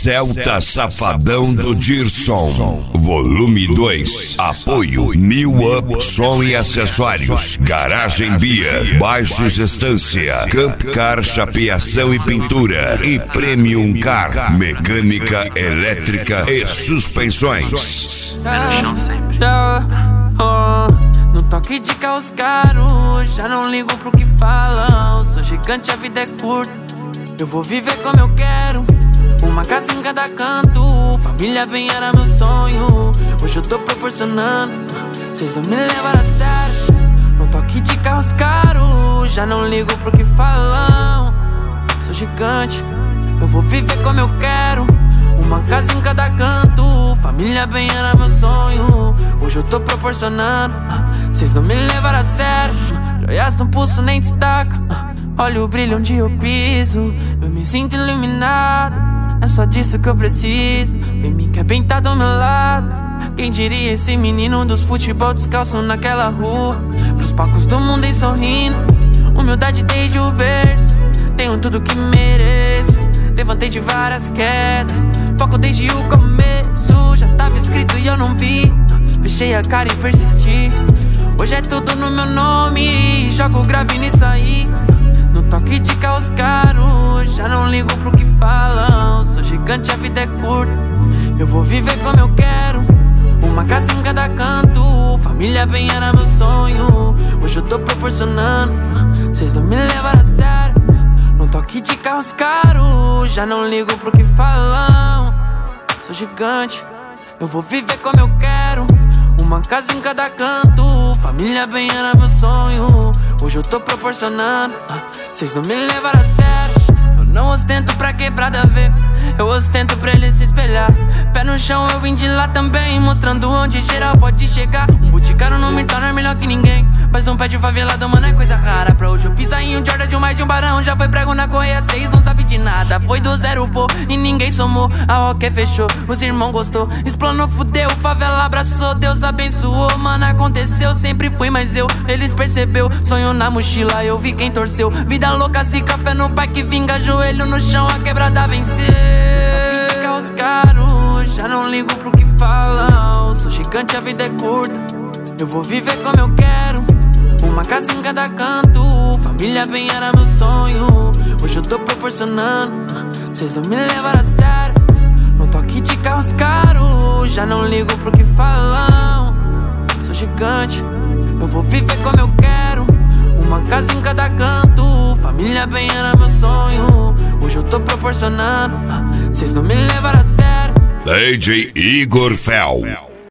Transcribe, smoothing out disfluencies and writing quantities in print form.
Celta Safadão do Dirson, volume 2. Apoio New Up Som e Acessórios, Garagem Bia, Baixos Estância, Camp Car Chapeação e Pintura e Premium Car, Mecânica Elétrica e Suspensões. No toque de carros caros, já não ligo pro que falam. Sou gigante, a vida é curta, eu vou viver como eu quero. Uma casa em cada canto, família bem era meu sonho. Hoje eu tô proporcionando, cês não me levaram a sério. No toque de carros caros, já não ligo pro que falam. Sou gigante, eu vou viver como eu quero. Uma casa em cada canto, família bem era meu sonho. Hoje eu tô proporcionando, cês não me levaram a sério. Joias no pulso nem destaca, olha o brilho onde eu piso. Eu me sinto iluminado, é só disso que eu preciso. Vem me quer bem tá do meu lado. Quem diria esse menino dos futebol descalço naquela rua, pros palcos do mundo e sorrindo. Humildade desde o berço, tenho tudo que mereço. Levantei de várias quedas, foco desde o começo. Já tava escrito e eu não vi, fechei a cara e persisti. Hoje é tudo no meu nome, jogo grave nisso aí. No toque de carros caros, já não ligo pro que falam. Sou gigante, a vida é curta, eu vou viver como eu quero. Uma casa em cada canto, família bem era meu sonho. Hoje eu tô proporcionando, cês não me levaram a sério. No toque de carros caros, já não ligo pro que falam. Sou gigante, eu vou viver como eu quero. Uma casa em cada canto, família bem era meu sonho. Hoje eu tô proporcionando, cês não me levaram a sério. Eu não ostento pra quebrada ver, eu ostento pra ele se espelhar. Pé no chão eu vim de lá também, mostrando onde geral pode chegar. Um boticário não me torna melhor que ninguém, mas não pede favelado, mano, é coisa rara. Pra hoje eu pisar em um Jordan de um mais de um barão. Já foi prego na correia 6, não sabe de nada. Foi do zero, pô, e ninguém somou. A Roque fechou, os irmãos gostou. Explanou, fudeu, favela abraçou. Deus abençoou, mano, aconteceu. Sempre fui mais eu, eles percebeu. Sonho na mochila, eu vi quem torceu. Vida louca, zica, fé no pai que vinga. Joelho no chão, a quebrada venceu. Carros caros, já não ligo pro que falam. Sou gigante, a vida é curta, eu vou viver como eu quero. Uma casa em cada canto, família bem era meu sonho. Hoje eu tô proporcionando, cês não me levaram a sério. No toque de carros caros, já não ligo pro que falam. Sou gigante, eu vou viver como eu quero. Uma casa em cada canto, família bem era meu sonho. Hoje eu tô proporcionando, cês não me levaram a sério. DJ Igor Fel.